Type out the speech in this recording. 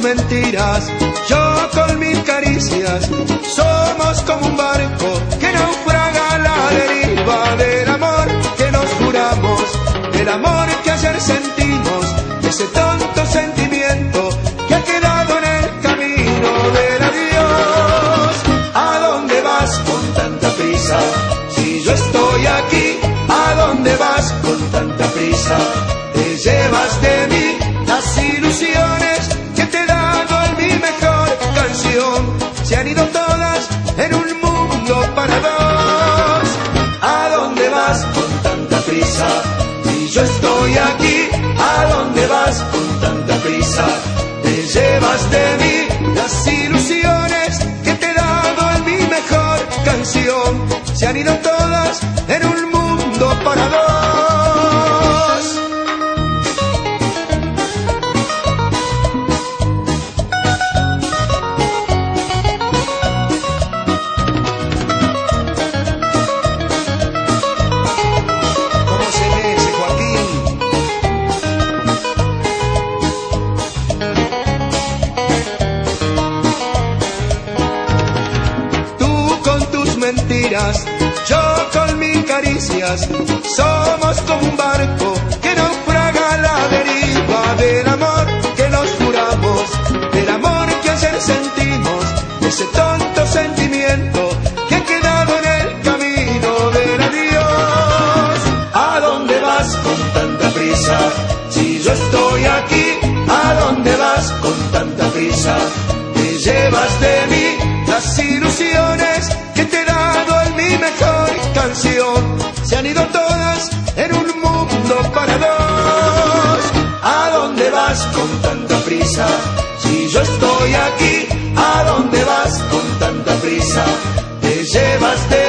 mentiras, yo con mil caricias. Somos como un barco que naufraga a la deriva del amor que nos juramos, del amor que ayer sentimos, ese tonto sentimiento que ha quedado en el camino del adiós. ¿A dónde vas con tanta prisa? Si yo estoy aquí, ¿a dónde vas con tanta prisa? Te llevas de mí las ilusiones que te he dado en mi mejor canción. Se han ido todas en un mundo para dos. ¿A dónde vas con tanta prisa? Si yo estoy aquí, ¿a dónde vas con tanta prisa? Te llevas de mí las ilusiones que te he dado en mi mejor canción. Se han ido todas en un mundo para dos. Mentiras, yo con mil caricias. Somos como un barco que naufraga a la deriva del amor que nos juramos, del amor que ayer sentimos, ese tonto sentimiento que ha quedado en el camino del adiós. ¿A dónde vas con tanta prisa? Si yo estoy aquí, ¿a dónde vas con tanta prisa? Te llevas de mí las ilusiones que te he dado en mi mejor canción. Se han ido todas en un mundo para dos. ¿A dónde vas con tanta prisa? Si yo estoy aquí, ¿a dónde vas con tanta prisa? Te llevas de